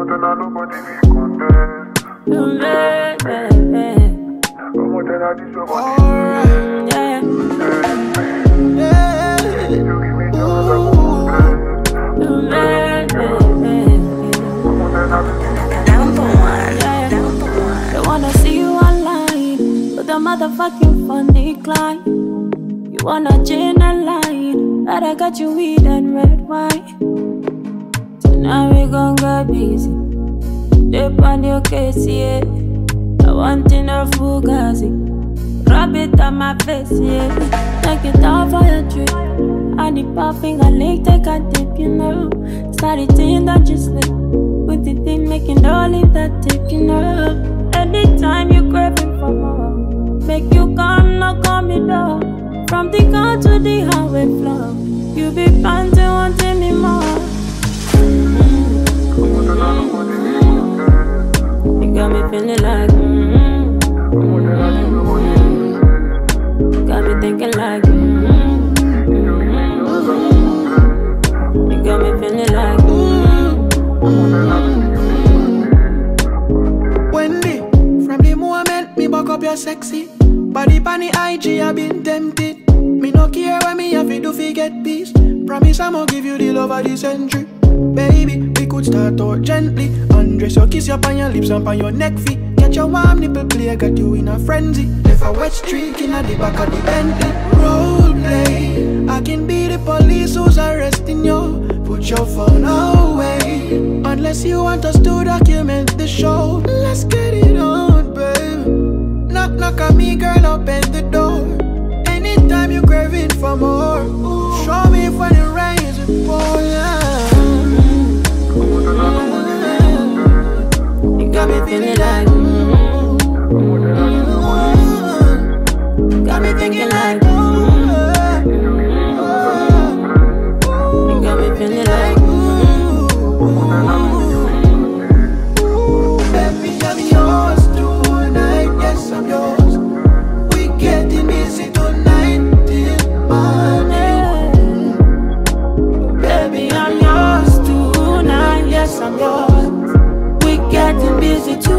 Motherfucking funny climb. You wanna gin and line, but I got you weed and red wine. So now we gon' get busy. Dip on your case, yeah. I want in a fugazi. Rub it on my face, yeah. Take it off for your trip. I need puffing a leg, take a dip, you know. It's not a thing that you slip. With the thing making all in that tip, you know. Anytime you craving for more, make you come, knock on me door. From the car to the highway floor, you be panting, wanting me more. You got me feeling like got me thinking like you got me feeling like Wendy, from the moment me buck up your sexy body pan the IG, I been tempted. Me no care when me have to do fi get peace. Promise I'ma give you the love of the century. Baby, we could start out gently. Undress your kiss up on your lips and on your neck feet. Get your warm nipple play, got you in a frenzy. Left a wet streak in the back of the Bentley. Role play, I can be the police who's arresting you. Put your phone away, unless you want us to document the show. Let's get it on, babe. Knock, knock on me, girl, open the door. Anytime you craving for more, show me when it rains and pours, yeah. You got me feeling like got me thinking like you got me feeling like baby, I'm yours tonight, yes, I'm yours. We getting busy tonight till morning. baby, I'm yours tonight, yes, I'm yours. We getting busy tonight.